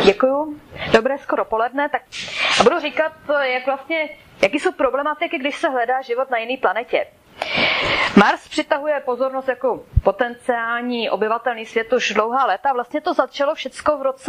Děkuju. Dobré skoro poledne. Tak a budu říkat, jaký jsou problematiky, když se hledá život na jiné planetě. Mars přitahuje pozornost jako potenciální obyvatelný svět už dlouhá léta. Vlastně to začalo všecko v roce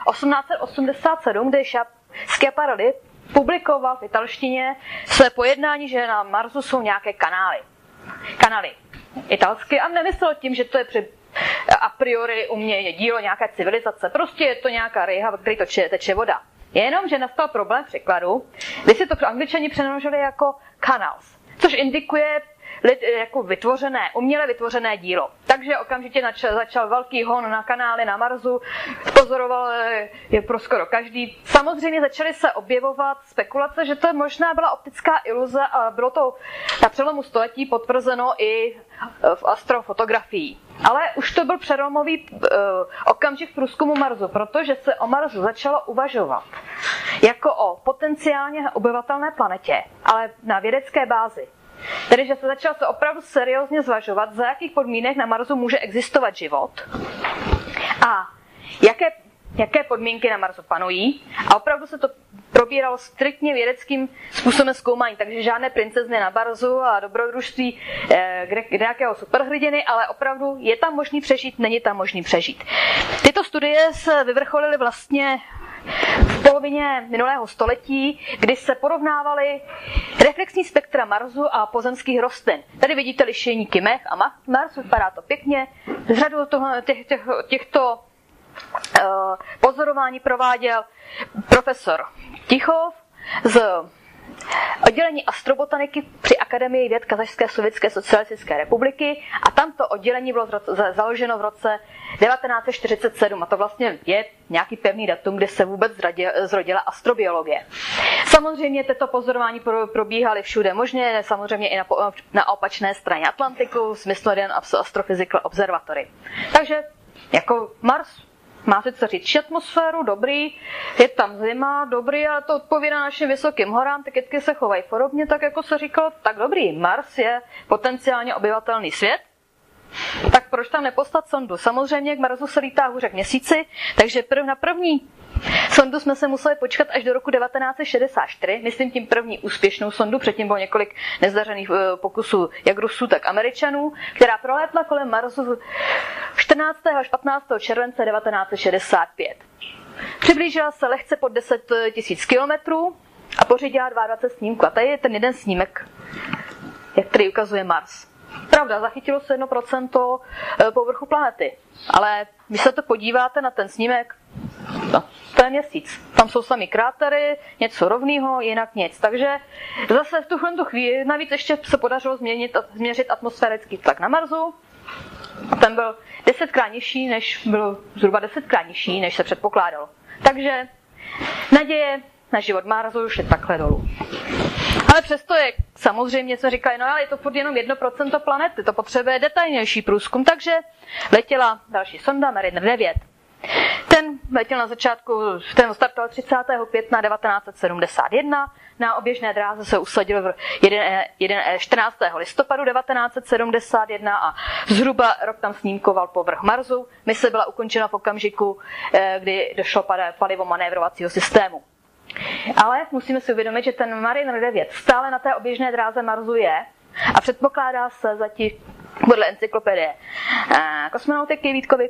1887, kdy Schiaparelli publikoval v italštině své pojednání, že na Marsu jsou nějaké kanály italsky, a nemyslel tím, že to je a priori umění dílo nějaké civilizace. Prostě je to nějaká ryha, ve které teče voda. Jenom, že nastal problém v překladu, kdy si to Angličani přeložili jako canals, což indikuje jako uměle vytvořené dílo. Takže okamžitě začal velký hon na kanály na Marsu, pozoroval je pro skoro každý. Samozřejmě začaly se objevovat spekulace, že to možná byla optická iluze, a bylo to na přelomu století potvrzeno i v astrofotografií. Ale už to byl přelomový okamžik průzkumu Marsu, protože se o Marsu začalo uvažovat jako o potenciálně obyvatelné planetě, ale na vědecké bázi. Tedy, že se začal opravdu seriózně zvažovat, za jakých podmínek na Marsu může existovat život a jaké podmínky na Marsu panují. A opravdu se to probíralo striktně vědeckým způsobem zkoumání, takže žádné princezny na Marsu a dobrodružství nějakého superhrdiny, ale opravdu je tam možný přežít, není tam možný přežít. Tyto studie se vyvrcholily vlastně v polovině minulého století, kdy se porovnávaly reflexní spektra Marsu a pozemských rostlin. Tady vidíte lišejníky mech a Mars, vypadá to pěkně. Z řadu těchto pozorování prováděl profesor Tichov z oddělení astrobotaniky při Akademii věd Kazašské sovětské socialistické republiky, a tamto oddělení bylo založeno v roce 1947, a to vlastně je nějaký pevný datum, kdy se vůbec zrodila astrobiologie. Samozřejmě tyto pozorování probíhaly všude možně, samozřejmě i na opačné straně Atlantiku, v smyslu jeden Astrophysical Observatory. Takže jako Mars má sice říct atmosféru, dobrý, je tam zima, dobrý, ale to odpovídá našim vysokým horám, ty kytky se chovají podobně, tak jako se říkalo, tak dobrý, Mars je potenciálně obyvatelný svět, tak proč tam neposlat sondu? Samozřejmě k Marsu se lítá hůře k Měsíci, takže na první sondu jsme se museli počkat až do roku 1964, myslím tím první úspěšnou sondu, předtím bylo několik nezdařených pokusů jak Rusů, tak Američanů, která prolétla kolem Marsu 14. až 15. července 1965. Přiblížila se lehce pod 10 000 kilometrů a pořídila 22 snímků. A tady je ten jeden snímek, který ukazuje Mars. Pravda, zachytilo se 1% povrchu planety, ale když se to podíváte na ten snímek, no, to je Měsíc. Tam jsou sami krátery, něco rovného, jinak nic. Takže zase v tuhle chvíli navíc ještě se podařilo změřit atmosférický tlak na Marsu. Ten byl 10krát nižší, zhruba 10krát nižší, než se předpokládalo. Takže naděje na život Marsu už je takhle dolů. Ale přesto je samozřejmě, jsme říkali, no ale je to furt jenom 1% planety, to potřebuje detailnější průzkum, takže letěla další sonda Mariner 9. Ten letěl na začátku, ten startoval 30. května 1971, na oběžné dráze se usadil 14. listopadu 1971 a zhruba rok tam snímkoval povrch Marsu. Mise byla ukončena v okamžiku, kdy došlo palivo manévrovacího systému. Ale musíme si uvědomit, že ten Mariner 9 stále na té oběžné dráze Marsu je a předpokládá se zatím podle encyklopedie kosmonautiky Vítkovi,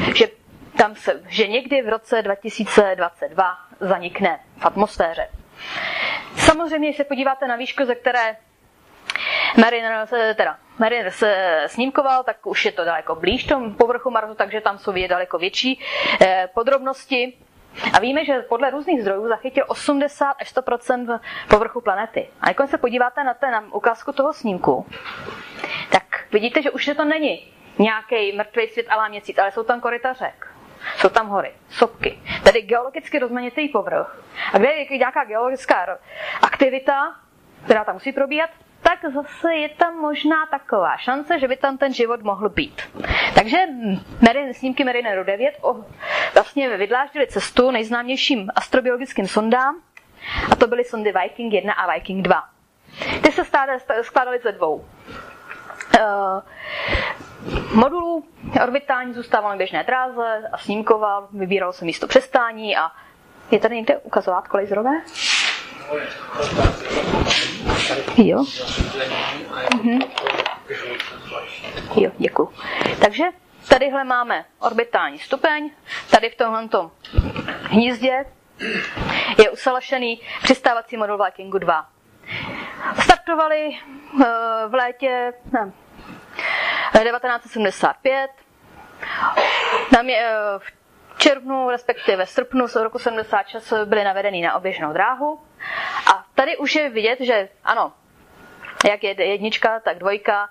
že někdy v roce 2022 zanikne v atmosféře. Samozřejmě, když se podíváte na výšku, ze které Mariner se snímkoval, tak už je to daleko blíž tomu povrchu Marsu, takže tam jsou vidět daleko větší podrobnosti. A víme, že podle různých zdrojů zachytil 80 až 100% povrchu planety. A když se podíváte na ukázku toho snímku, tak vidíte, že už to není nějaký mrtvý svět a Měsíc, ale jsou tam koryta řek. Jsou tam hory, sopky, tedy geologicky rozmanitý povrch. A kde je nějaká geologická aktivita, která tam musí probíhat, tak zase je tam možná taková šance, že by tam ten život mohl být. Takže snímky Marineru 9 vlastně vydláždily cestu nejznámějším astrobiologickým sondám, a to byly sondy Viking 1 a Viking 2. Ty se skládaly ze dvou modulů orbitální zůstával na běžné dráze a snímkoval, vybíral se místo přistání a je tady někde ukazovátko laserové? Jo. Jo, děkuju. Takže tadyhle máme orbitální stupeň, tady v tomhletom hnízdě je usalašený přistávací modul Vikingu 2. Startovali v létě 1975, v červnu, respektive v srpnu roku 76 byli navedení na oběžnou dráhu. A tady už je vidět, že ano, jak je jednička, tak dvojka,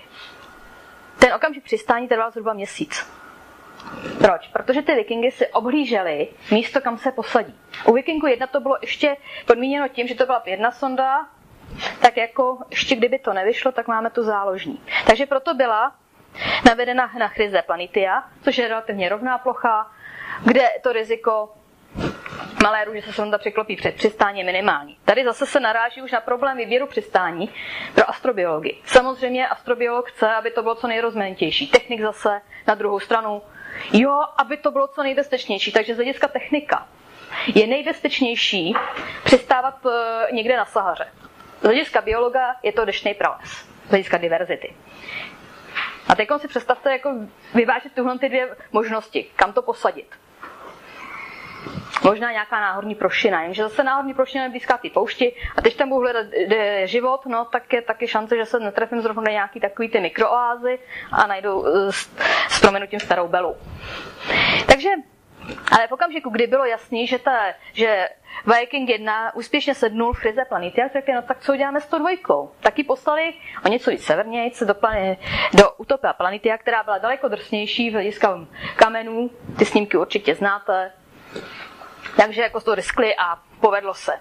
ten okamžik přistání trval zhruba měsíc. Proč? Protože ty Vikingy si obhlíželi místo, kam se posadí. U Vikingu 1 to bylo ještě podmíněno tím, že to byla jedna sonda, tak jako ještě kdyby to nevyšlo, tak máme tu záložní. Takže proto byla navedena na Chryse Planitia, což je relativně rovná plocha, kde to riziko malé růže se sonda překlopí před přistání je minimální. Tady zase se naráží už na problém výběru přistání pro astrobiologii. Samozřejmě astrobiolog chce, aby to bylo co nejrozmanitější. Technik zase na druhou stranu, jo, aby to bylo co nejbezpečnější. Takže z hlediska technika je nejbezpečnější přistávat někde na Sahaře. Z hlediska biologa je to deštný prales, z hlediska diverzity. A teď si představte, jako vyvážit tyhle ty dvě možnosti, kam to posadit. Možná nějaká náhorní plošina, jenže zase náhorní plošina je blízká té poušti a teď tam budu hledat život, no tak je taky šance, že se netrefím zrovna na nějaký takový ty mikrooázy a najdu s prominutím starou belu. Takže, ale v okamžiku, kdy bylo jasný, že Viking 1 úspěšně sednul v Chryse Planitia, řekli, no tak co uděláme s tou dvojkou? Taky poslali o něco víc severnějc do Utopia Planitia, která byla daleko drsnější v hlediska kamenů, ty snímky určitě znáte. Takže jako to riskli a povedlo se.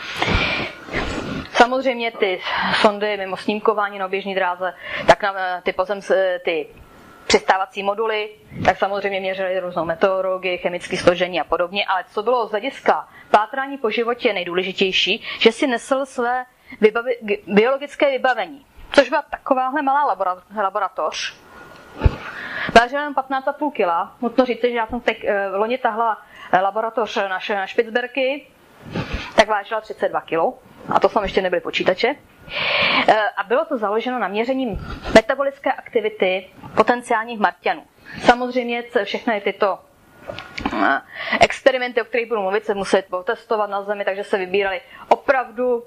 Samozřejmě ty sondy mimo snímkování na oběžné dráze, tak na ty přistávací moduly, tak samozřejmě měřili různou meteorologii, chemické složení a podobně, ale co bylo z hlediska pátrání po životě nejdůležitější, že si nesl své biologické vybavení, což byla takováhle malá laboratoř. Vážila jen 15,5 kg. Nutno říct, že já jsem teď loni tahla laboratoř na Špicberky, tak vážila 32 kg. A to jsem ještě nebyly počítače. A bylo to založeno na měření metabolické aktivity potenciálních Marťanů. Samozřejmě všechny tyto experimenty, o kterých budu mluvit, se musí testovat na Zemi, takže se vybíraly opravdu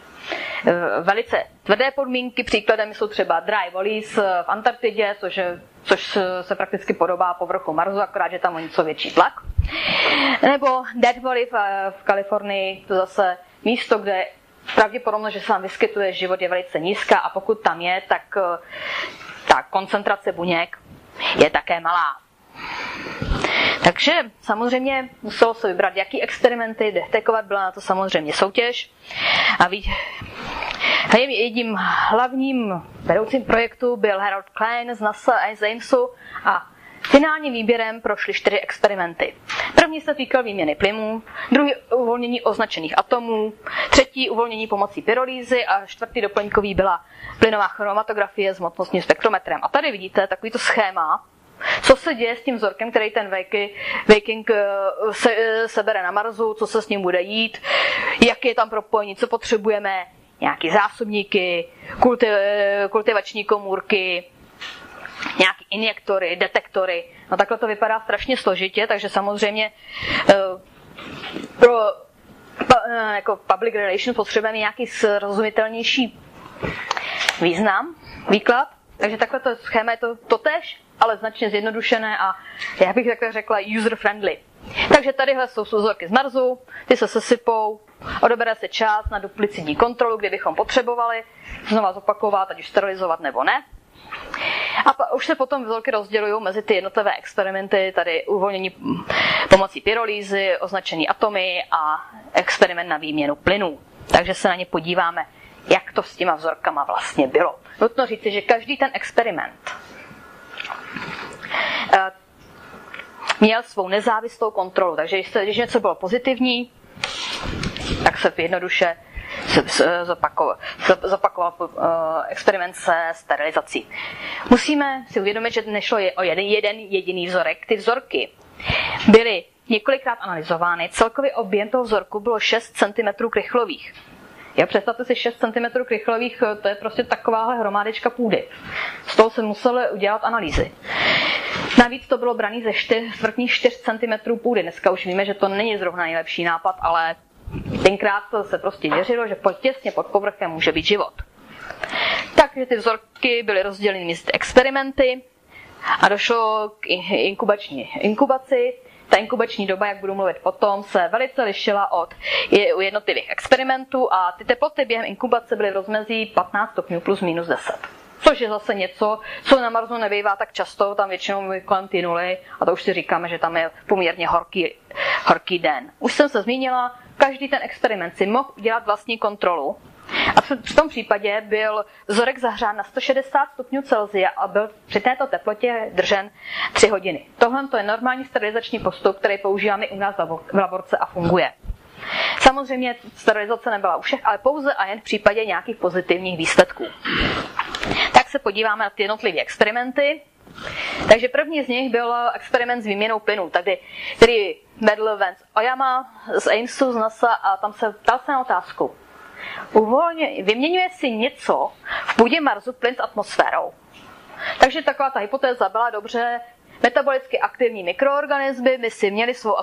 velice tvrdé podmínky. Příkladem jsou třeba dry volleys v Antarktidě, což se prakticky podobá povrchu Marsu, akorát, že tam o něco větší tlak. Nebo dead volley v Kalifornii, to zase místo, kde pravděpodobnost, že se tam vyskytuje život, je velice nízká a pokud tam je, tak ta koncentrace buněk je také malá. Takže samozřejmě muselo se vybrat, jaký experimenty detekovat, byla na to samozřejmě soutěž. A jedním hlavním vedoucím projektu byl Harold Klein z NASA a z Amesu a finálním výběrem prošly 4 experimenty. První se týkal výměny plynů, druhý uvolnění označených atomů, třetí uvolnění pomocí pyrolýzy a čtvrtý doplňkový byla plynová chromatografie s hmotnostním spektrometrem. A tady vidíte takovýto schéma, co se děje s tím vzorkem, který ten Viking sebere na Marsu, co se s ním bude jít, jak je tam propojení, co potřebujeme, nějaký zásobníky, kultivační komůrky, nějaký injektory, detektory. No takhle to vypadá strašně složitě, takže samozřejmě pro jako public relation potřebujeme nějaký srozumitelnější výklad. Takže takhle to schéma je to totéž, ale značně zjednodušené a já bych takhle řekla user-friendly. Takže tadyhle jsou vzorky z Marsu, ty se sesypou, odebere se čas na duplicitní kontrolu, kdybychom potřebovali znova zopakovat, ať už sterilizovat nebo ne. A už se potom vzorky rozdělují mezi ty jednotlivé experimenty, tady uvolnění pomocí pyrolýzy, označený atomy a experiment na výměnu plynů. Takže se na ně podíváme, jak to s těma vzorkama vlastně bylo. Nutno říci, že každý ten experiment měl svou nezávislou kontrolu. Takže když něco bylo pozitivní, tak se jednoduše zopakoval experiment se sterilizací. Musíme si uvědomit, že nešlo o jeden jediný vzorek. Ty vzorky byly několikrát analyzovány. Celkový objem toho vzorku bylo 6 cm krychlových. Představte si 6 cm krychlových, to je prostě takováhle hromádečka půdy. Z toho se museli udělat analýzy. Navíc to bylo brané ze čtvrtních 4 cm půdy. Dneska už víme, že to není zrovna nejlepší nápad, ale tenkrát se prostě věřilo, že těsně pod povrchem může být život. Takže ty vzorky byly rozděleny mezi experimenty a došlo k inkubaci. Ta inkubační doba, jak budu mluvit potom, se velice lišila od jednotlivých experimentů a ty teploty během inkubace byly v rozmezí 15 stupňů plus minus 10. Což je zase něco, co na Marsu nebývá tak často, tam většinou kolem ty nuly a to už si říkáme, že tam je poměrně horký den. Už jsem se zmínila, každý ten experiment si mohl udělat vlastní kontrolu a v tom případě byl vzorek zahřán na 160 stupňů Celsia a byl při této teplotě držen 3 hodiny. Tohle je normální sterilizační postup, který používáme i u nás v laborce a funguje. Samozřejmě sterilizace nebyla u všech, ale pouze a jen v případě nějakých pozitivních výsledků. Tak se podíváme na ty jednotlivé experimenty. Takže první z nich byl experiment s výměnou plynů, který vedl Vance Oyama z Amesu, z NASA a tam se ptal se na otázku. Vyměňuje si něco v půdě Marsu plyn s atmosférou. Takže taková ta hypotéza byla dobře. Metabolicky aktivní mikroorganismy by si měly svou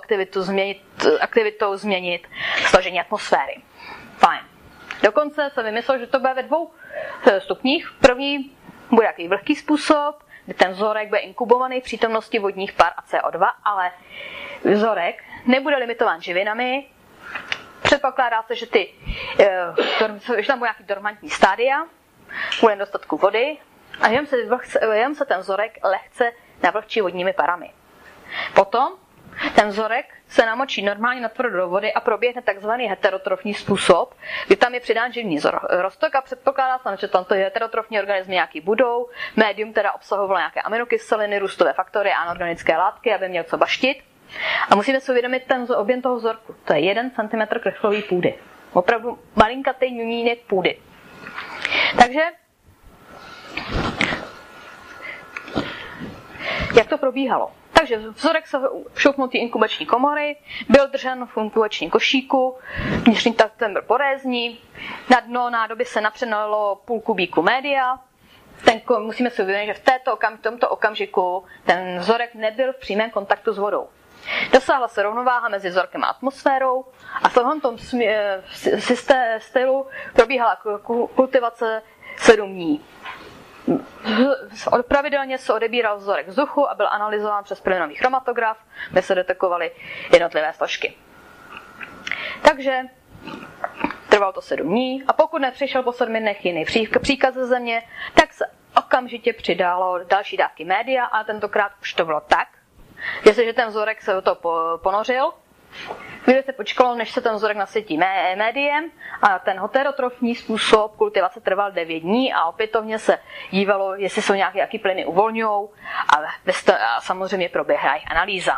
aktivitou změnit složení atmosféry. Fajn. Dokonce se vymyslel, že to bude ve 2 stupních. První bude jaký vlhký způsob, kdy ten vzorek bude inkubovaný v přítomnosti vodních pár a CO2, ale vzorek nebude limitován živinami. Předpokládá se, že tam bude nějaký dormantní stádia kvůli nedostatku vody a jen se ten vzorek lehce navlhčí vodními parami. Potom ten vzorek se namočí normálně natvrdo do vody a proběhne takzvaný heterotrofní způsob, kdy tam je přidán živný roztok a předpokládá se, že tam ty heterotrofní organismy nějaký budou. Médium teda obsahovalo nějaké aminokyseliny, růstové faktory a anorganické látky, aby měl co baštit. A musíme si uvědomit ten objem toho vzorku. To je 1 cm krychlový půdy. Opravdu malinkatý ňunínek půdy. Takže jak to probíhalo? Takže vzorek se šoupnul ty inkubační komory, byl držen v inkubačním košíku, vnitřní ten byl porézní, na dno nádoby se napřed nalilo půl kubíku média. Musíme si uvědomit, že v tomto okamžiku ten vzorek nebyl v přímém kontaktu s vodou. Dosáhla se rovnováha mezi vzorkem a atmosférou a v tomto stylu probíhala kultivace 7 dní. Pravidelně se odebíral vzorek vzduchu a byl analyzován přes plynový chromatograf, kde se detekovaly jednotlivé složky. Takže trvalo to 7 dní a pokud nepřišel po 7 dnech jiný příkaz ze země, tak se okamžitě přidalo další dávky média a tentokrát už to bylo tak, jestliže ten vzorek se do toho ponořil, chvíli se počkalo, než se ten vzorek nasytí médiem a ten heterotrofní způsob kultivace trval 9 dní a opětovně se dívalo, jestli jsou nějaké plyny uvolňujou a samozřejmě proběhla i analýza.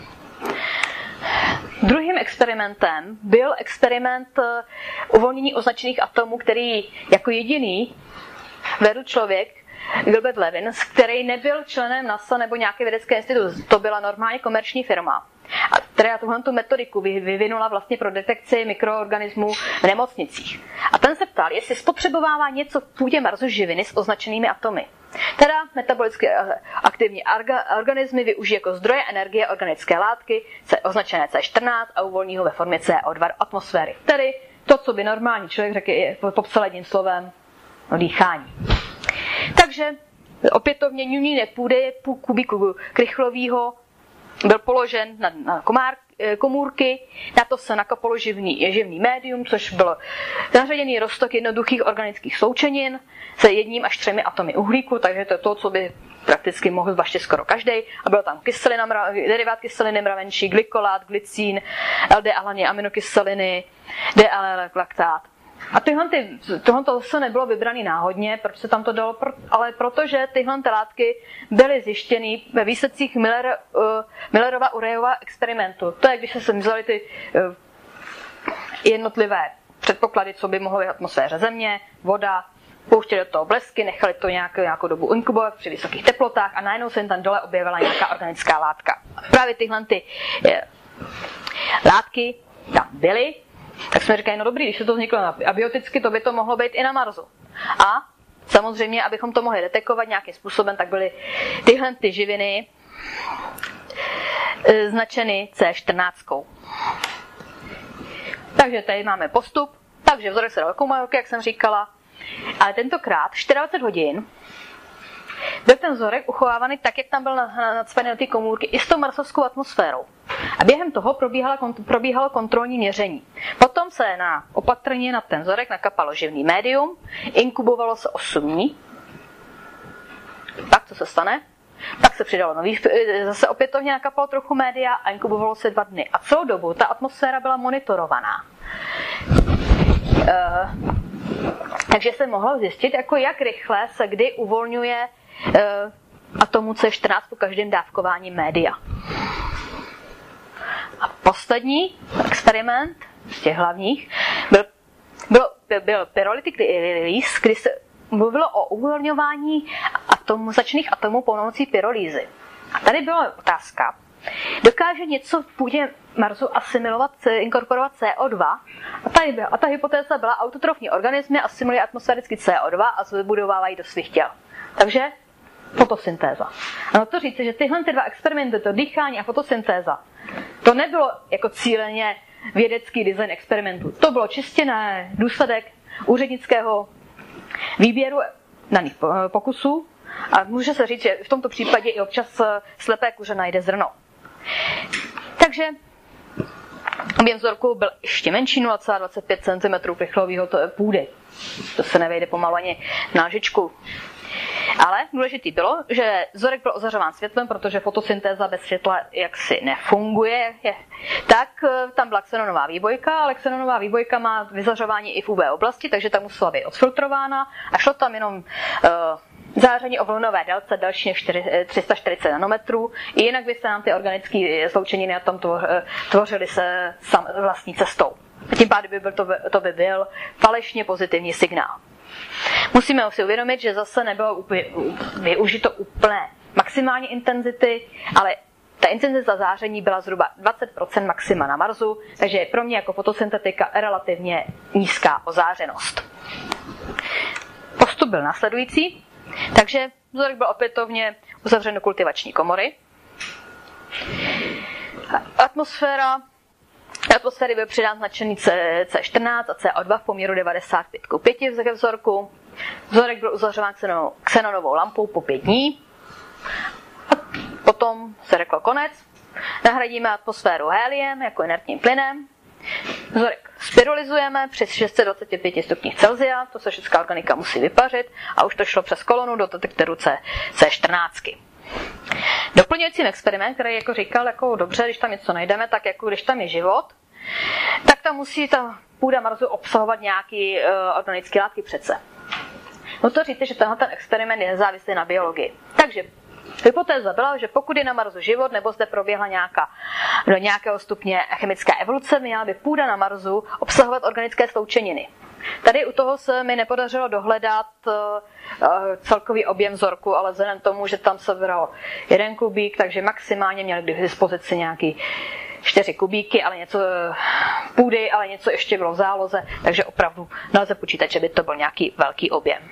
Druhým experimentem byl experiment uvolnění označených atomů, který jako jediný vedl člověk, Gilbert Levin, který nebyl členem NASA nebo nějaké vědecké instituce. To byla normálně komerční firma. A která tuhletu metodiku vyvinula vlastně pro detekci mikroorganismů v nemocnicích. A ten se ptal, jestli spotřebovává něco v půdě Marsu živiny s označenými atomy. Teda metabolicky aktivní organismy využijí jako zdroje energie organické látky označené C14 a uvolní ho ve formě CO2 do atmosféry. Tedy to, co by normální člověk řekl, je popsal jedním slovem dýchání. Takže opětovně ňunínek půdy, půl kubíku krychlového, byl položen na komůrky, na to se nakopalo živný médium, což byl zařaděný roztok jednoduchých organických sloučenin se 1 až 3 atomy uhlíku, takže to je to, co by prakticky mohl zbaštit skoro každý. A bylo tam derivát kyseliny mravenčí, glykolát, glycín, LDL, aminokyseliny, DL-laktát. A tohle se nebylo vybrané náhodně, proč se tam to dalo, ale protože tyhle látky byly zjištěny ve výsledcích Millerova Ureyova experimentu. To je, když se vzali ty jednotlivé předpoklady, co by mohlo být v atmosféře Země, voda, pouštěli do toho blesky, nechali to nějakou dobu inkubovat při vysokých teplotách a najednou se jim tam dole objevila nějaká organická látka. A právě tyhle látky tam byly, tak jsme říkali, no dobrý, když se to vzniklo abioticky, to by to mohlo být i na Marsu. A samozřejmě, abychom to mohli detekovat nějakým způsobem, tak byly tyhle živiny značeny C14. Takže tady máme postup, takže vzorek se dal do komórky, jak jsem říkala, ale tentokrát 24 hodin byl ten vzorek uchovávaný tak, jak tam byl nacpaný do té komůrky i s tou marsovskou atmosférou. A během toho probíhalo kontrolní měření. Potom se opatrně na ten vzorek nakapalo živný médium, inkubovalo se 8 dní. Tak co se stane? Tak se přidalo zase opětovně nakapalo trochu média a inkubovalo se 2 dny. A celou dobu ta atmosféra byla monitorovaná. Takže se mohlo zjistit, jako jak rychle se kdy uvolňuje atomu C14 po každém dávkování média. A poslední experiment z těch hlavních byl pyrolytic release, kdy se mluvilo o uvolňování začných atomů pomocí pyrolýzy. A tady byla otázka, dokáže něco v půdě Marsu asimilovat, inkorporovat CO2? A ta hypotéza byla, autotrofní organismy asimilují atmosférický CO2 a vybudovávají do svých těl. Takže fotosyntéza. A to říct, že tyhle 2 experimenty, to dýchání a fotosyntéza, to nebylo jako cíleně vědecký design experimentu. To bylo čistě na důsledek úřednického výběru daných pokusů a může se říct, že v tomto případě i občas slepé kuře najde zrno. Takže objem vzorku byl ještě menší, 0,25 cm krychlového půdy. To se nevejde pomalu ani na lžičku. Ale důležitý bylo, že vzorek byl ozařován světlem, protože fotosyntéza bez světla jaksi nefunguje. Tak tam byla xenonová výbojka, ale xenonová výbojka má vyzařování i v UV oblasti, takže ta musela být odfiltrována a šlo tam jenom záření o vlnové délce delší než 340 nanometrů. I jinak by se nám ty organické sloučeniny tam tvořily se vlastní cestou. A tím pádem to by byl falešně pozitivní signál. Musíme si uvědomit, že zase nebylo využito úplné maximální intenzity, ale ta intenzita záření byla zhruba 20% maxima na Marsu, takže je pro mě jako fotosyntetika relativně nízká ozářenost. Postup byl následující, takže vzorek byl opětovně uzavřen do kultivační komory. Atmosféry byl přidán značený C14 a CO2 v poměru 95:5 v vzorku. Vzorek byl uzavřován xenonovou lampou po 5 dní. A potom se řeklo konec. Nahradíme atmosféru héliem jako inertním plynem. Vzorek spiralizujeme při 625 stupních Celsia, to se všechna organika musí vypařit a už to šlo přes kolonu do detektoru C14. Doplňujícím experiment, který jako říkal, jako dobře, když tam něco najdeme, tak jako když tam je život, tak tam musí ta půda Marsu obsahovat nějaký organické látky přece. No to říct, že tenhle experiment je nezávislý na biologii. Takže hypotéza byla, že pokud je na Marsu život, nebo zde proběhla do nějakého stupně chemická evoluce, měla by půda na Marsu obsahovat organické sloučeniny. Tady u toho se mi nepodařilo dohledat celkový objem vzorku, ale vzhledem k tomu, že tam se bralo 1 kubík, takže maximálně měli k dispozici nějaký 4 kubíky, ale něco půdy, ale něco ještě bylo v záloze, takže opravdu nelze počítat, že by to byl nějaký velký objem.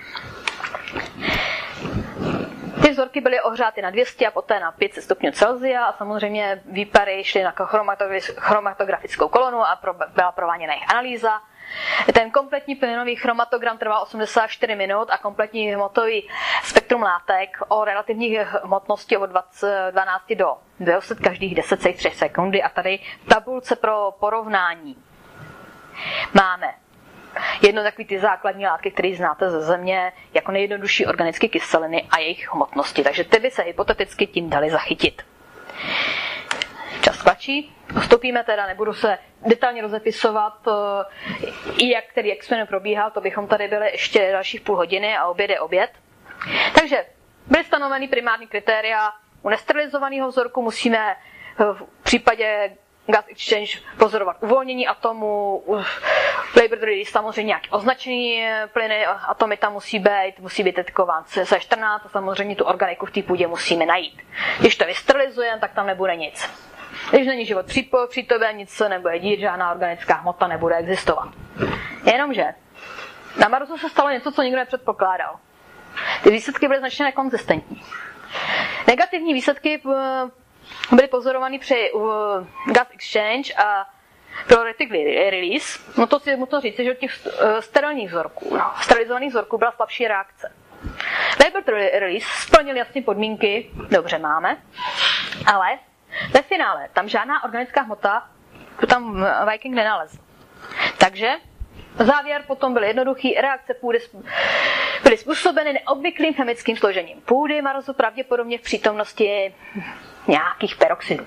Ty vzorky byly ohřáty na 200 a poté na 500 stupňů Celsia a samozřejmě výpary šly na chromatografickou kolonu a byla prováděna jejich analýza. Ten kompletní plynový chromatogram trval 84 minut a kompletní hmotový spektrum látek o relativní hmotnosti od 12 do 200 každých 10,3 sekundy. A tady v tabulce pro porovnání máme jedno takový ty základní látky, které znáte ze Země, jako nejjednodušší organické kyseliny a jejich hmotnosti. Takže ty by se hypoteticky tím dali zachytit. Čas tlačí. Postupíme teda, nebudu se detailně rozepisovat, jak který experiment probíhal, to bychom tady byli ještě dalších půl hodiny a oběd je oběd. Takže byly stanoveny primární kritéria. U nesterilizovaného vzorku musíme v případě gas exchange pozorovat uvolnění atomů, labor release samozřejmě nějaké označení plyny, atomy tam musí být detekován C14 a samozřejmě tu organiku v té půdě musíme najít. Když to vysterilizujeme, tak tam nebude nic. Když není život při tobě, nic se nebude dít, žádná organická hmota nebude existovat. Jenomže na Marsu se stalo něco, co nikdo nepředpokládal. Ty výsledky byly značně nekonzistentní. Negativní výsledky byly pozorovány při gas exchange a proretic release. No to si musím říct, že od těch sterilních vzorků, sterilizovaných vzorků byla slabší reakce. Labor release splnil jasně podmínky, dobře máme, ale ve finále tam žádná organická hmota tam Viking nenalezl. Takže závěr potom byl jednoduchý, reakce půdy byly způsobeny neobvyklým chemickým složením půdy Marsu, pravděpodobně v přítomnosti nějakých peroxidů.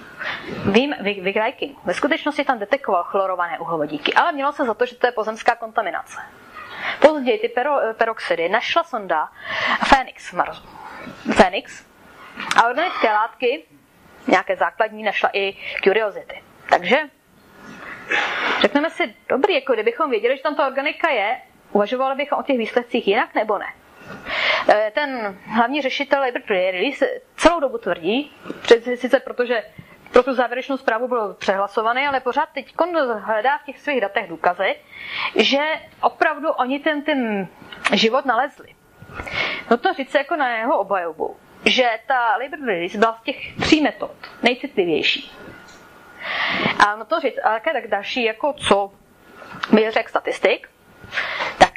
Viking ve skutečnosti tam detekoval chlorované uhlovodíky, ale mělo se za to, že to je pozemská kontaminace. Později ty peroxidy našla sonda Phoenix v Marsu. Phoenix a organické látky, nějaké základní, našla i Curiosity. Takže řekneme si, dobrý, jako kdybychom věděli, že tam ta organika je, uvažovali bychom o těch výsledcích jinak nebo ne. Ten hlavní řešitel Labor Release celou dobu tvrdí, sice protože pro tu závěrečnou zprávu byl přehlasovaný, ale pořád teď hledá v těch svých datech důkazy, že opravdu oni ten život nalezli. No to říct jako na jeho obhajobu, že ta Labor Release byla z těch 3 metod nejcitlivější. A no to říct, ale tak další, jako co by řekl statistik, tak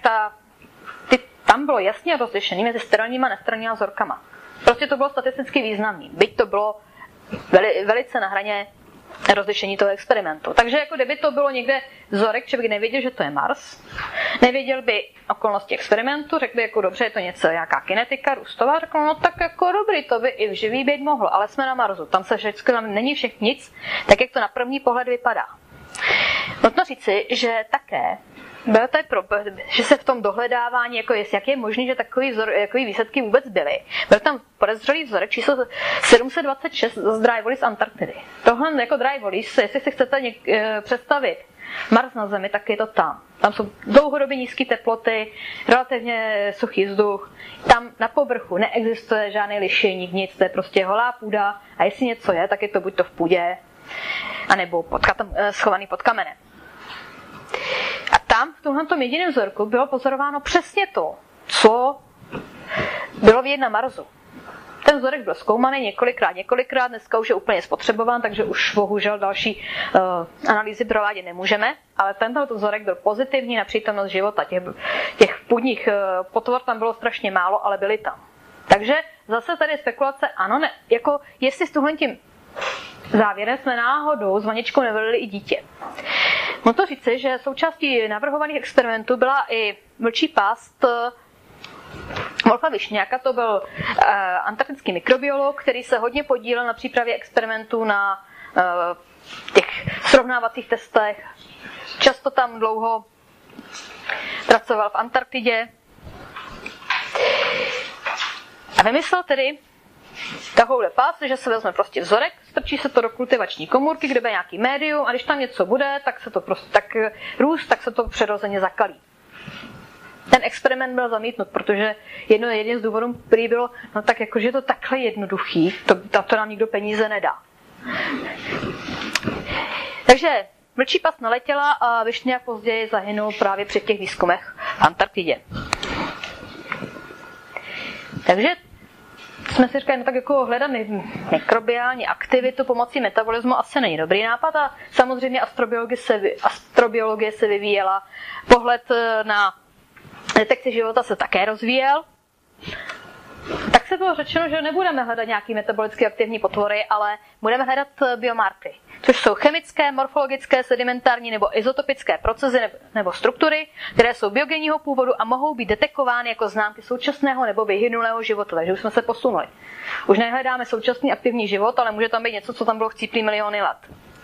tam bylo jasně rozlišený mezi sterilníma a nesterilníma vzorkama. Prostě to bylo statisticky významný, byť to bylo velice na hraně rozlišení toho experimentu. Takže jako kdyby to bylo někde vzorek, člověk nevěděl, že to je Mars, nevěděl by okolnosti experimentu, řekl by jako dobře, je to něco, nějaká kinetika růstová, řekl no tak jako dobrý, to by i v živý být mohlo, ale jsme na Marsu, tam se všechno, tam není všechno nic, tak jak to na první pohled vypadá. Nutno říci, že také byl tady problém, že se v tom dohledávání, jako jak je možné, že takový výsledky vůbec byly. Byl tam podezřelý vzorek číslo 726 z Dry Valley z Antarktidy. Tohle jako Dry Valley, jestli si chcete představit Mars na Zemi, tak je to tam. Tam jsou dlouhodobě nízké teploty, relativně suchý vzduch. Tam na povrchu neexistuje žádné lišení, nic, to je prostě holá půda a jestli něco je, tak je to buď to v půdě, anebo schovaný pod kamenem. A tam v tomhle jediném vzorku bylo pozorováno přesně to, co bylo vidět na Marsu. Ten vzorek byl zkoumaný několikrát, dneska už je úplně spotřebován, takže už bohužel další analýzy provádět nemůžeme, ale tento vzorek byl pozitivní na přítomnost života. Těch půdních potvor tam bylo strašně málo, ale byly tam. Takže zase tady spekulace, ano, ne, jako jestli s tím závěrem jsme náhodou s vaničkou nevylili i dítě. Můžu to říci, že součástí navrhovaných experimentů byla i vlčí past Wolfa Višňáka, to byl antarktický mikrobiolog, který se hodně podílel na přípravě experimentů na těch srovnávacích testech. Často tam dlouho pracoval v Antarktidě. A vymyslel tedy takovouhle past, že se vezme prostě vzorek, strčí se to do kultivační komůrky, kde bude nějaký médium a když tam něco bude, tak se to prostě tak se to přirozeně zakalí. Ten experiment byl zamítnut, protože jeden z důvodů prý bylo, no tak jakože je to takhle jednoduchý, to nám nikdo peníze nedá. Takže vlčí past naletěla a Višňák později zahynul právě při těch výzkumech v Antarktidě. Takže jsme si říkali, no tak jako hledat mikrobiální aktivitu pomocí metabolismu asi není dobrý nápad a samozřejmě astrobiologie se vyvíjela. Pohled na detekci života se také rozvíjel. Tak se bylo řečeno, že nebudeme hledat nějaký metabolicky aktivní potvory, ale budeme hledat biomarkery, což jsou chemické, morfologické, sedimentární nebo izotopické procesy nebo struktury, které jsou biogenního původu a mohou být detekovány jako známky současného nebo vyhynulého života. Takže už jsme se posunuli. Už nehledáme současný aktivní život, ale může tam být něco, co tam bylo chcíplý miliony let.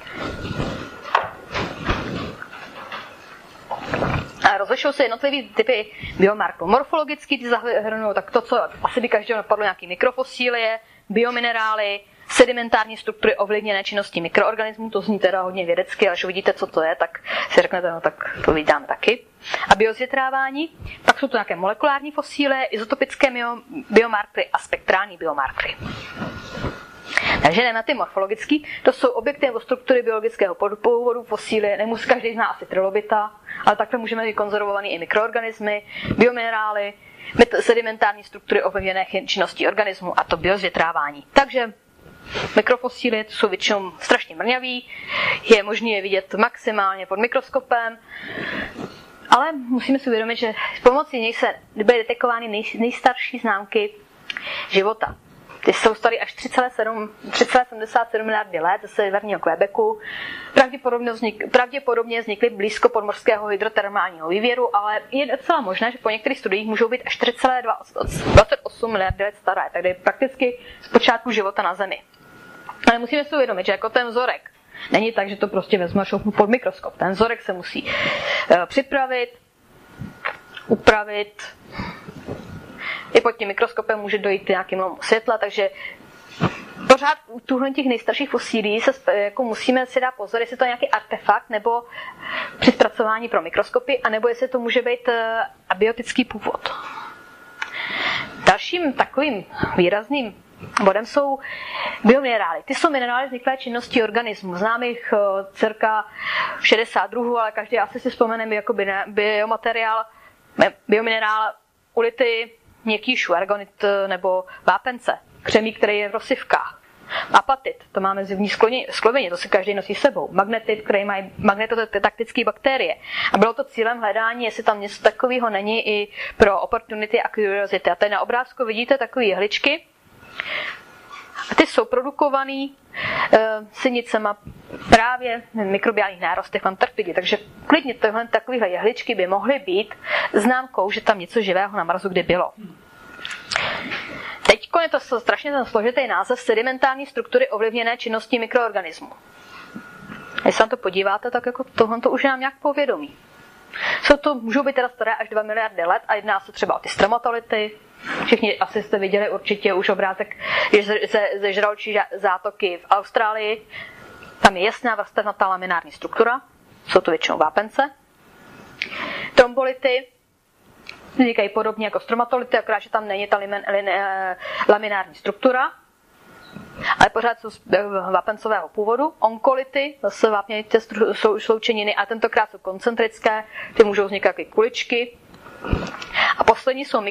A rozlišují se jednotlivý typy biomarkerů. Morfologický ty zahrnují tak to, co asi by každého napadlo, nějaký mikrofosílie, biominerály, sedimentární struktury ovlivněné činností mikroorganismů, to zní teda hodně vědecky, ale až uvidíte, co to je, tak si řeknete, no tak to vidím taky. A biozvětrávání, pak jsou to nějaké molekulární fosíly, izotopické biomarkery a spektrální biomarkery. Takže jdeme na ty morfologický, to jsou objekty nebo struktury biologického původu, fosíly, nemusí každý zná asi trilobita, ale takhle můžeme mít konzervovaný i mikroorganismy, biominerály, sedimentární struktury ovlivněné činností organismu a to biozvětrávání. Takže mikrofosíly jsou většinou strašně mrňaví, je možné je vidět maximálně pod mikroskopem, ale musíme si uvědomit, že pomocí něj se byly detekovány nejstarší známky života. Ty jsou starý až 3,77 miliardy let ze severního Quebecu. Pravděpodobně vznikly blízko podmořského hydrotermálního vývěru, ale je docela možné, že po některých studiích můžou být až 4,28 miliardy let staré, takže prakticky z počátku života na Zemi. Ale musíme si uvědomit, že jako ten vzorek není tak, že to prostě vezmu a šoupnu pod mikroskop. Ten vzorek se musí připravit, upravit. I pod tím mikroskopem může dojít nějakým lomu světla, takže pořád u těch nejstarších fosílí se jako musíme si dát pozor, jestli to je nějaký artefakt nebo při zpracování pro mikroskopy, anebo jestli to může být abiotický původ. Dalším takovým výrazným bodem jsou biominerály. Ty jsou minerály vzniklé činností organismů. Známe jich cirka 60 druhů, ale každý asi si vzpomeneme jako biomateriál, biominerál, ulity, měkký šuargonit nebo vápence, křemík, který je v rozsivkách. Apatit, to máme zivní sklovění, to si každý nosí s sebou. Magnetit, který mají magnetotaktické bakterie. A bylo to cílem hledání, jestli tam něco takového není i pro opportunity a curiosity. A tady na obrázku vidíte takové jehličky. A ty jsou produkované synicema právě v mikrobiálních nárostech v Antarktidě. Takže klidně takovéhle jehličky by mohly být známkou, že tam něco živého na Marsu kdy bylo. Teď je to strašně ten složitý název sedimentární struktury ovlivněné činností mikroorganismů. Když se na to podíváte, tak jako tohle to už je nám nějak povědomí. Můžou být teda staré až 2 miliardy let a jedná se třeba o ty stromatolity. Všichni asi jste viděli určitě už obrázek ze žraločí zátoky v Austrálii. Tam je jasná vrstevnatá laminární struktura. Jsou to většinou vápence. Trombolity vznikají podobně jako stromatolity, akorát, že tam není ta laminární struktura, ale pořád jsou vápencového původu. Onkolity, zase vápněné sloučeniny, a tentokrát jsou koncentrické, ty můžou vznikat jako kuličky. A poslední jsou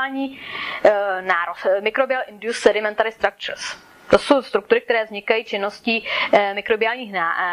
microbial induced sedimentary structures. To jsou struktury, které vznikají činností mikrobiálních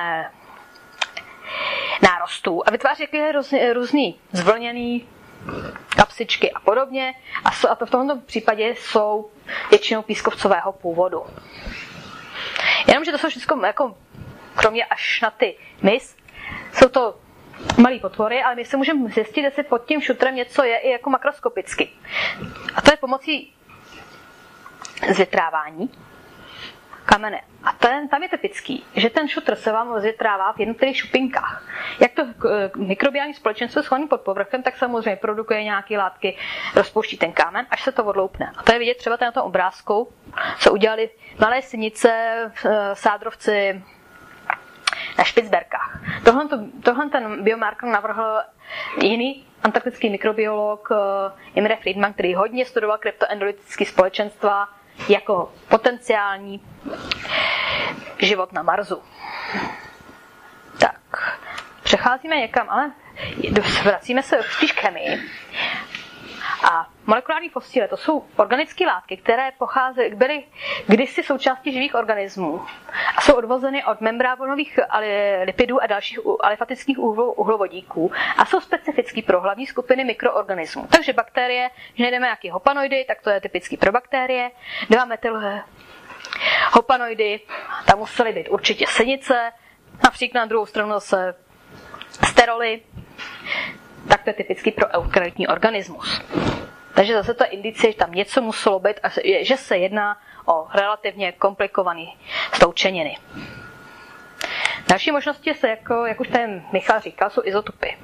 nárostů a vytváří různý zvlněný kapsičky a podobně. A to v tomto případě jsou většinou pískovcového původu. Jenomže to jsou všechno, jako kromě až na ty mys, jsou to malý potvory, ale my se můžeme zjistit, jestli pod tím šutrem něco je i jako makroskopicky. A to je pomocí zvětrávání kamene. A tam je typický, že ten šutr se vám zvětrává v jednotlivých šupinkách. Jak to mikrobiální společenstvo schované pod povrchem, tak samozřejmě produkuje nějaké látky, rozpouští ten kámen, až se to odloupne. A to je vidět třeba na tom obrázku, co udělali malé synice, sádrovci na Špicberkách. Tohle ten biomarker navrhl jiný antarktický mikrobiolog Imre Friedman, který hodně studoval kryptoendolytické společenstva jako potenciální život na Marsu. Tak, přecházíme někam, ale vracíme se spíš k chemii. A molekulární fosíly, to jsou organické látky, které byly kdysi součástí živých organismů a jsou odvozeny od membránových lipidů a dalších alifatických uhlovodíků a jsou specifický pro hlavní skupiny mikroorganismů. Takže bakterie, když najdeme nějaké hopanoidy, tak to je typický pro bakterie, 2-metylhopanoidy, tam musely být určitě senice, například na druhou stranu zase steroly, tak to je typický pro eukaryotní organismus. Takže zase to je indicie, že tam něco muselo být a že se jedná o relativně komplikované sloučeniny. Další možnosti se, jak už tady Michal říkal, jsou izotopy.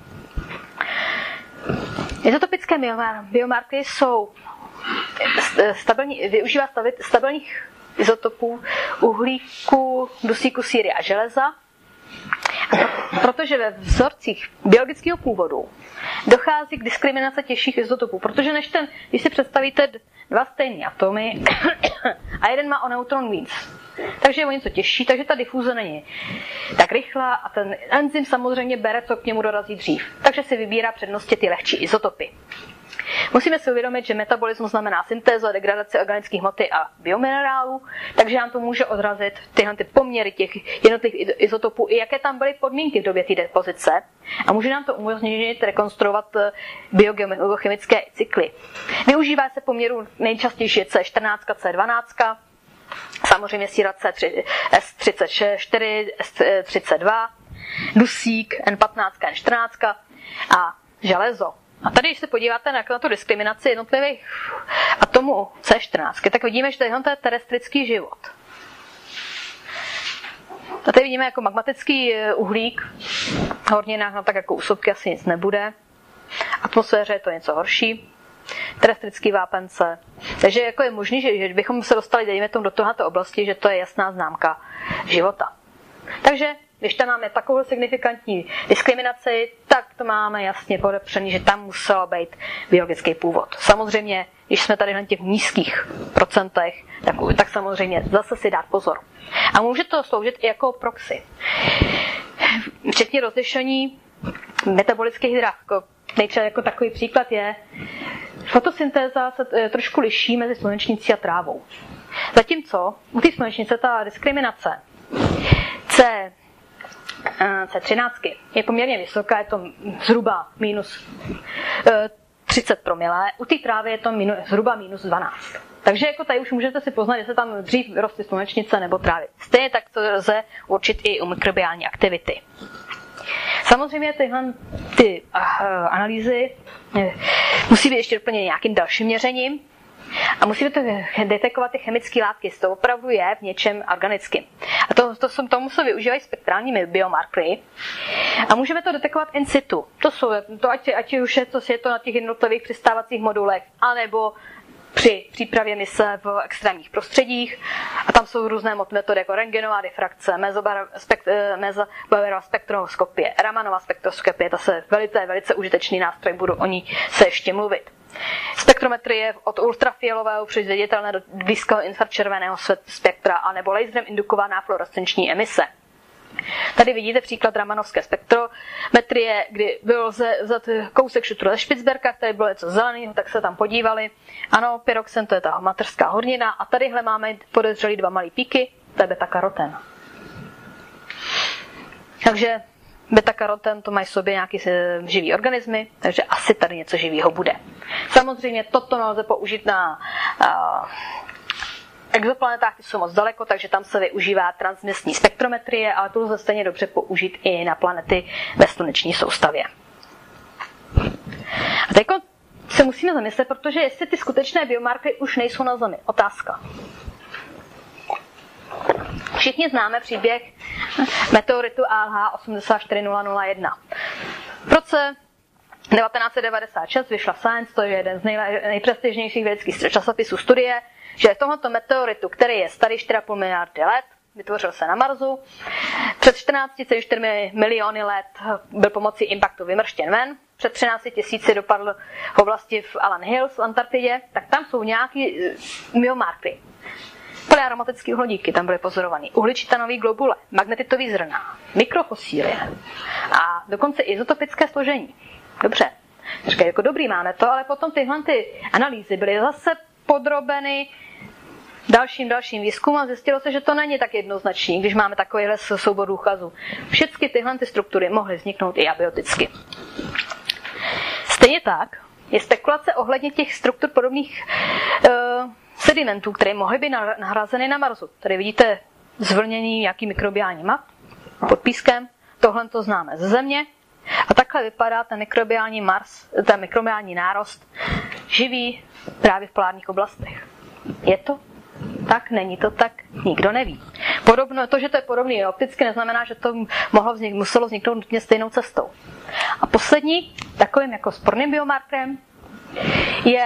Izotopické biomarkery jsou využívá stabilních izotopů uhlíku, dusíku, síry a železa. Protože ve vzorcích biologického původu dochází k diskriminaci těžších izotopů, protože když si představíte dva stejné atomy a jeden má o neutron víc, takže je o něco těžší, takže ta difuze není tak rychlá a ten enzym samozřejmě bere, co k němu dorazí dřív. Takže si vybírá přednostně ty lehčí izotopy. Musíme si uvědomit, že metabolismus znamená syntézu a degradaci organických hmoty a biominerálů, takže nám to může odrazit tyhle poměry těch jednotlivých izotopů i jaké tam byly podmínky v době té depozice a může nám to umožnit rekonstruovat biochemické cykly. Využívá se poměru nejčastější C14, C12, samozřejmě síra S34, S32, dusík, N15, N14 a železo. A tady, když se podíváte na tu diskriminaci jednotlivých atomů C14, tak vidíme, že to je terestrický život. A tady vidíme jako magmatický uhlík, v horninách, no tak jako u sopky asi nic nebude. V atmosféře je to něco horší. Terestrický vápence. Takže jako je možné, že bychom se dostali, dejme tomu, do tohoto oblasti, že to je jasná známka života. Takže když tam máme takovou signifikantní diskriminaci, tak to máme jasně podepřený, že tam muselo být biologický původ. Samozřejmě, když jsme tady na těch nízkých procentech, tak samozřejmě zase si dát pozor. A může to sloužit i jako proxy. Včetně rozlišení metabolických drah. Jako takový příklad je, fotosyntéza se trošku liší mezi slunečnicí a trávou. Zatímco u té slunečnice ta diskriminace C13 je poměrně vysoká, je to zhruba minus 30 promile, u té trávy je to zhruba minus 12. Takže jako tady už můžete si poznat, jestli tam dřív rostly slunečnice nebo trávy. Stejně tak to lze určit i u mikrobiální aktivity. Samozřejmě ty analýzy musí být ještě doplněny nějakým dalším měřením a musíme to detekovat ty chemické látky, jestli to opravdu je v něčem organickým. A tomu se využívají spektrální biomarkery a můžeme to detekovat in situ. Ať už je to na těch jednotlivých přistávacích modulech, anebo při přípravě mise v extrémních prostředích. A tam jsou různé metody jako rentgenová difrakce, mezobarová spektroskopie, Ramanova spektroskopie, to je velice užitečný nástroj, budu o ní se ještě mluvit. Spektrometrie od ultrafiolového přes viditelné do blízkého infračerveného spektra anebo laserem indukovaná fluorescenční emise. Tady vidíte příklad ramanovské spektrometrie, kdy byl vzat kousek šutru ze Špicberka, tady bylo něco zeleného, tak se tam podívali. Ano, pyroxen, to je ta mateřská hornina a tadyhle máme podezřelý dva malý píky, to je beta-karoten. Takže beta-karoten to mají v sobě nějaký živý organismy, takže asi tady něco živého bude. Samozřejmě toto nelze použít na exoplanetách, ty jsou moc daleko, takže tam se využívá transmisní spektrometrie, ale to lze stejně dobře použít i na planety ve sluneční soustavě. A teď se musíme zamyslet, protože jestli ty skutečné biomarkery už nejsou na Zemi. Otázka. Všichni známe příběh meteoritu ALH 84001. V roce 1996 vyšla Science, to je jeden z nejprestižnějších vědeckých časopisů studie, že v tomto meteoritu, který je starý 4,5 miliardy let, vytvořil se na Marsu, před 14,4 miliony let byl pomocí impaktu vymrštěn ven, před 13 tisíci dopadl v oblasti v Allen Hills v Antarktidě, tak tam jsou nějaký biomarkery. Polyaromatické uhlodíky tam byly pozorovaný, uhličitanové globule, magnetitový zrna, mikrofosílie a dokonce izotopické složení. Dobře, říkají, jako dobrý máme to, ale potom tyhle analýzy byly zase podrobeny dalším výzkumem a zjistilo se, že to není tak jednoznačný, když máme takovýhle soubor důkazů. Všechny tyhle struktury mohly vzniknout i abioticky. Stejně tak je spekulace ohledně těch struktur podobných sedimentů, které mohly být nahrazeny na Marsu. Tady vidíte zvlněný nějaký mikrobiální map pod pískem. Tohle to známe ze Země. A takhle vypadá ten mikrobiální nárost živý právě v polárních oblastech. Je to tak? Není to tak? Nikdo neví. To, že to je podobný opticky, neznamená, že to muselo vzniknout nutně stejnou cestou. A poslední takovým jako sporným biomarkerem je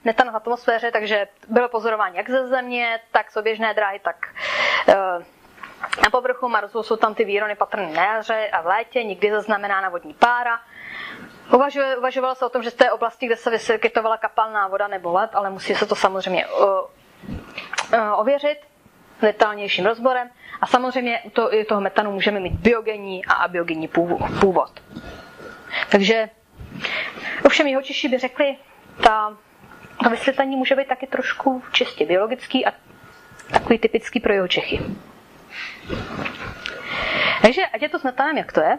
metan v atmosféře, takže bylo pozorování jak ze Země, tak z oběžné dráhy, tak na povrchu Marsu. Jsou tam ty výrony patrné na jaře a v létě, nikdy zaznamenána vodní pára. Uvažovalo se o tom, že z té oblasti, kde se vyskytovala kapalná voda nebo led, ale musí se to samozřejmě ověřit detailnějším rozborem. A samozřejmě u toho metanu můžeme mít biogenní a abiogenní původ. Takže ovšem Jihočeši by řekli, to vysvětlení může být taky trošku čistě biologický a takový typický pro Jihočechy. Takže ať je to s metanem, jak to je,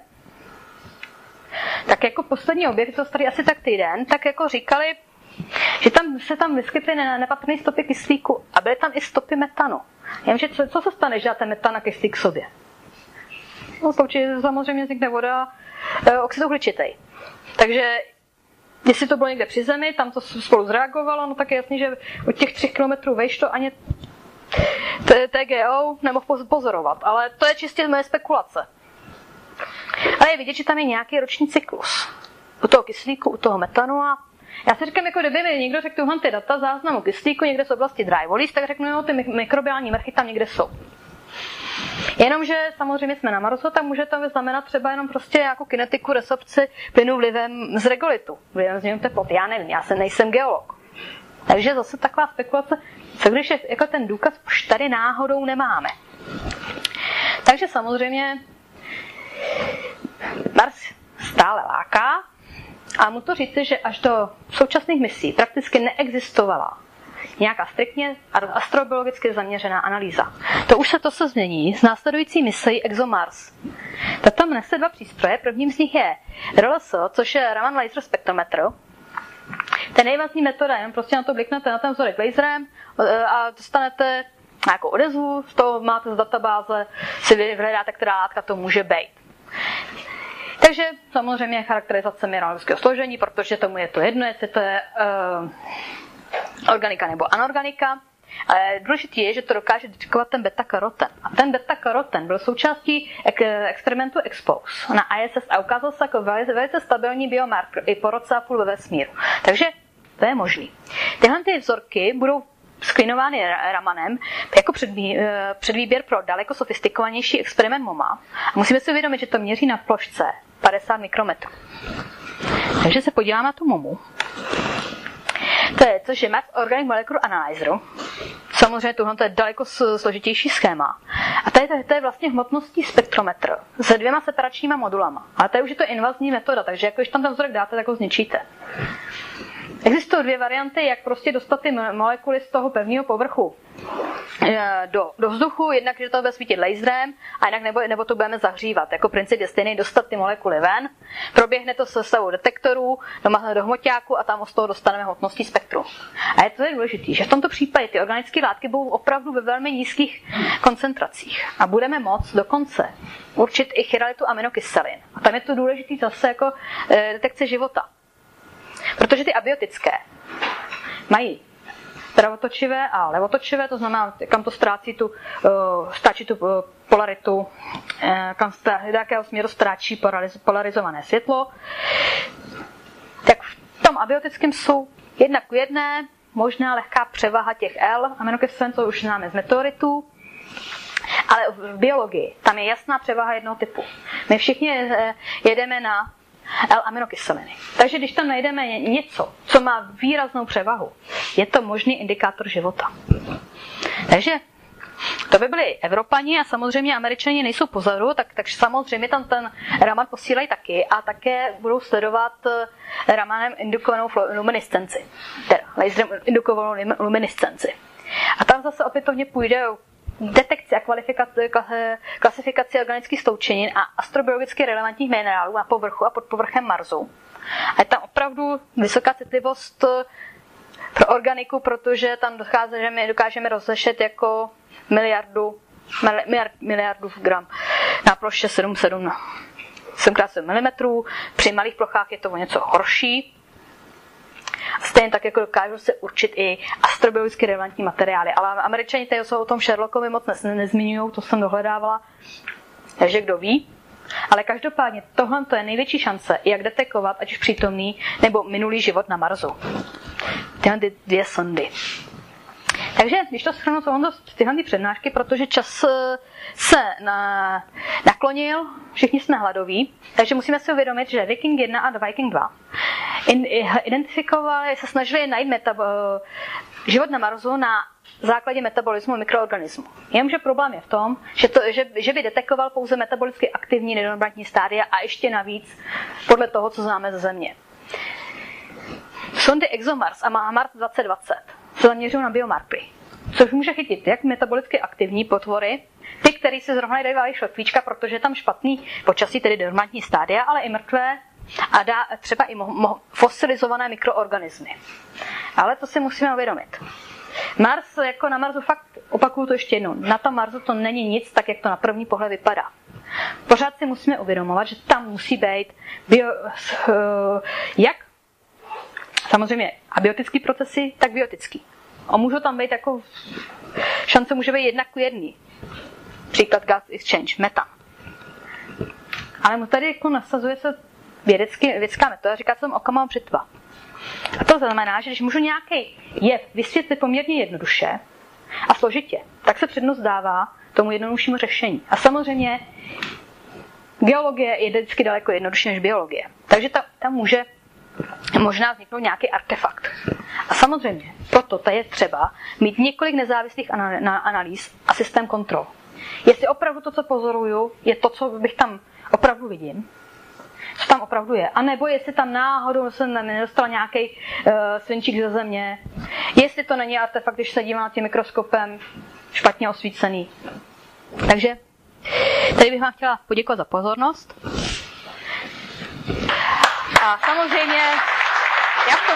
tak jako poslední objekt, to starý asi tak týden, tak jako říkali, že se tam vyskytly nepatrné stopy kyslíku a byly tam i stopy metanu. Jenže co se stane, že dáte metan a kyslík k sobě? No, samozřejmě vznikne voda, oxid uhličitý. Takže jestli to bylo někde při zemi, tam to spolu zreagovalo, no tak je jasný, že od těch 3 kilometrů vejš to ani TGO nemohl pozorovat, ale to je čistě moje spekulace. Ale je vidět, že tam je nějaký roční cyklus. U toho kyslíku, u toho metanu a já si říkám, jako kdyby mi někdo řekl tuhle ty data záznamu kyslíku někde z oblasti Dryvolis, tak řeknu, jo, ty mikrobiální mrchy tam někde jsou. Jenomže samozřejmě jsme na Marsu, tak může to znamenat třeba jenom prostě jako kinetiku resorpci plynu vlivem z regolitu, vlivem z něm teplot. Já nevím, já nejsem geolog. Takže zase taková spekulace, co když je, jako ten důkaz už tady náhodou nemáme. Takže samozřejmě Mars stále láká a mu to říci, že až do současných misí prakticky neexistovala nějaká striktně astrobiologicky zaměřená analýza. To se změní s následující misí ExoMars. Ta tam nese 2 přístroje, prvním z nich je RLS, což je Raman Laser Spectrometer. Ten nejvazní metoda, jen prostě na to bliknete na ten vzorek laserem a dostanete nějakou odezvu, z toho máte z databáze, si vyhledáte, která látka to může být. Takže samozřejmě charakterizace mineralogického složení, protože tomu je to jedno, jestli to je organika nebo anorganika. Ale důležité je, že to dokáže detekovat ten beta-karoten. A ten beta-karoten byl součástí experimentu EXPOSE na ISS a ukázal se jako velice stabilní biomarker i po roce a půl ve vesmíru. Takže to je možný. Tyhle ty vzorky budou sklinovány Ramanem jako předvýběr pro daleko sofistikovanější experiment MOMA. A musíme si uvědomit, že to měří na plošce 50 mikrometrů. Takže se podíváme na tu MOMu. Což je Mass Organic Molecular Analyzer. Samozřejmě tohle je daleko složitější schéma. A to je vlastně hmotnostní spektrometr se 2 separačníma modulama. Ale to je už je to invazní metoda, takže jako když tam ten vzorek dáte, tak ho zničíte. Existují 2 varianty, jak prostě dostat ty molekuly z toho pevného povrchu do vzduchu, jednak, že to bude svítit laserem, a jinak nebo to budeme zahřívat. Jako princip je stejný, dostat ty molekuly ven, proběhne to se stavou detektorů, do hmoťáku a tam z toho dostaneme hmotnostní spektrum. A to je důležité, že v tomto případě ty organické látky budou opravdu ve velmi nízkých koncentracích a budeme moct dokonce určit i chiralitu aminokyselin. A tam je to důležité zase jako detekce života. Protože ty abiotické mají pravotočivé a levotočivé, to znamená, kam to ztrácí tu polaritu, kam z jakého směru ztrácí polarizované světlo. Tak v tom abiotickém jsou 1:1, možná lehká převaha těch L aminokyselin, co už známe z meteoritů, ale v biologii tam je jasná převaha jednoho typu. My všichni jedeme na L-aminokyseliny. Takže když tam najdeme něco, co má výraznou převahu, je to možný indikátor života. Takže to by byli Evropani a samozřejmě Američani nejsou pozadu, takže samozřejmě tam ten Raman posílají taky a také budou sledovat Ramanem indukovanou luminescenci. Teda laserem indukovanou luminescenci. A tam zase opětovně půjde o detekci a klasifikaci organických sloučenin a astrobiologicky relevantních minerálů na povrchu a pod povrchem Marsu. A je tam opravdu vysoká citlivost pro organiku, protože tam dokážeme rozlišit jako miliardu gram na ploše 7x7 mm. Při malých plochách je to o něco horší. Stejně tak jako dokážou se určit i astrobiologicky relevantní materiály. Ale Američani tady o tom Sherlockovi moc nezmiňují, to jsem dohledávala, takže kdo ví. Ale každopádně tohle je největší šance, jak detekovat ať už přítomný nebo minulý život na Marsu. tyhle dvě sondy. Takže, když to shrnu, jsou tyhle přednášky, protože čas se naklonil, všichni jsme hladoví, takže musíme si uvědomit, že Viking 1 a Viking 2 identifikovali, se snažili najít život na Marsu na základě metabolismu mikroorganismů. Jenomže problém je v tom, že by detekoval pouze metabolicky aktivní nedominantní stádia a ještě navíc podle toho, co známe ze Země. Sondy ExoMars a Mars 2020 se zaměřují na biomarkery, což může chytit jak metabolicky aktivní potvory, ty, které se zrovna dávají šlechvíčka, protože je tam špatný počasí, tedy dominantní stádia, ale i mrtvé a třeba i fosilizované mikroorganismy. Ale to si musíme uvědomit. Mars, jako na Marsu, fakt, opakuju to ještě jednou, na tom Marsu to není nic tak, jak to na první pohled vypadá. Pořád si musíme uvědomovat, že tam musí být jak samozřejmě abiotický procesy, tak biotický. A můžou tam být jako šance může být 1:1. Příklad gas exchange, metan. Ale tady jako nasazuje se vědecká metoda, říká se tam okama břitva. A to znamená, že když můžu nějaký jev vysvětlit poměrně jednoduše a složitě, tak se přednost dává tomu jednoduššímu řešení. A samozřejmě geologie je vždycky daleko jednodušší než biologie. Takže tam může možná vzniknout nějaký artefakt. A samozřejmě, proto je třeba mít několik nezávislých analýz a systém kontrol. Jestli opravdu to, co pozoruju, je to, co bych tam opravdu vidím, co tam opravdu je. A nebo jestli tam náhodou jsem nedostal nějaký svinčík ze Země, jestli to není artefakt, když se dívám tím mikroskopem, špatně osvícený. Takže tady bych vám chtěla poděkovat za pozornost. A samozřejmě, jak to